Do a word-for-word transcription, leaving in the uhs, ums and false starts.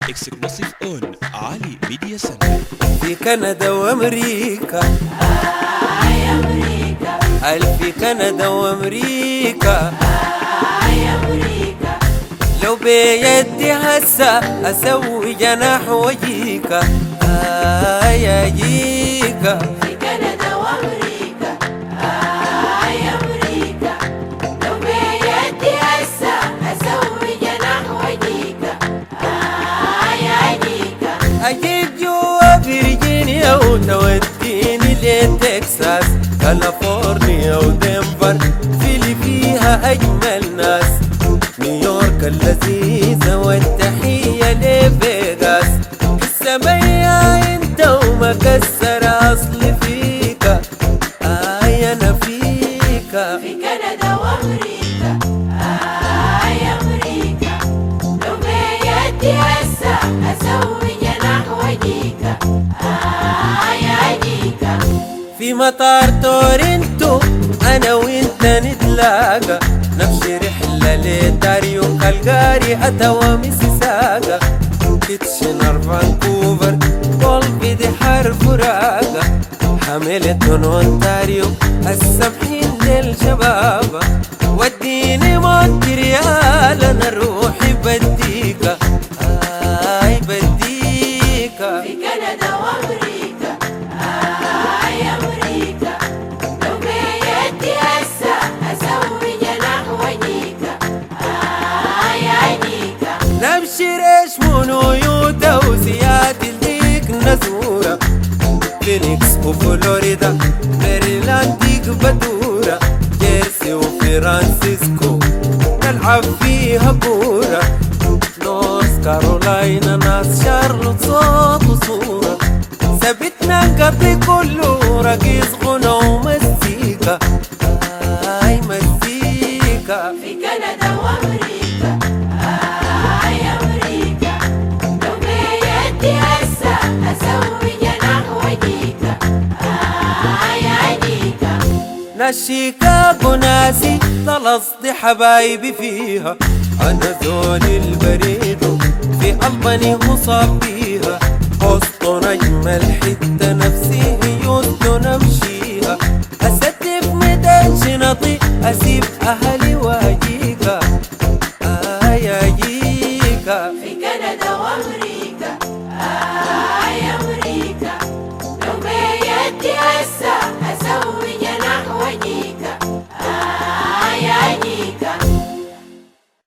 اكسكلوسيف اون علي ميديا سنتر. في كندا وامريكا، آه يا أمريكا، ألف في كندا وامريكا، آه يا أمريكا، لو بيدي هسه اسوي جناح وجيكا. آه يا جيكا، في كندا وأمريكا، آه يا أمريكا، لو بيدي هسه أسوي جناح وجيكا. آه يا جيكا، اجيك جوا فيرجينيا وتوديني لتكساس، كاليفورنيا ودنفر في اللي فيها اجمل ناس، نيويورك اللذيذة والتحية لفيغاس، السمية انت ومكسر اصل فيكا. آه انا فيكا، في كندا وأمريكا، آه يا أمريكا، لو بيدي هسه أسوي جناح وجيكا. آه يا جيكا، في مطار تورنتو انا وانت نتلاقى، نمشي رحلة لتاريو كالجاري اتوا ميسيساغا، كيتشنر فانكوفر قلبي دي حرف راقة، حملتون اونتاريو السمحين للشباب، وديني مونتريال انا روحي بديكا. اي بديكا، في كندا وأمريكا، آه يا أمريكا، لو بيدي هسه أسوي جناح وجيكا. آه يا جيكا، نمشي ريشمون ويوتا وسياتل ديك نزورة، فينيكس وفلوريدا ميريلاند ديك بدورة، جيرسي وفرانسيسكو نلعب فيها كورة، نورث كارولاينا ناس شارلوت صوت وصورة، ثبتنا نقضي كله رقيص غنى ومزيكا. اي مزيكا، في كندا وأمريكا، آه يا أمريكا، لو بيدي هسه أسوي جناح وجيكا. آه يا جيكا، ناس شيكاغو ناسي طلصدي حبايبي فيها، انا زول البريد في الباني مصاب بيها، بوسطن اجمل حته نفسي هيوستن امشيها، استف ميدان شنطي اسيب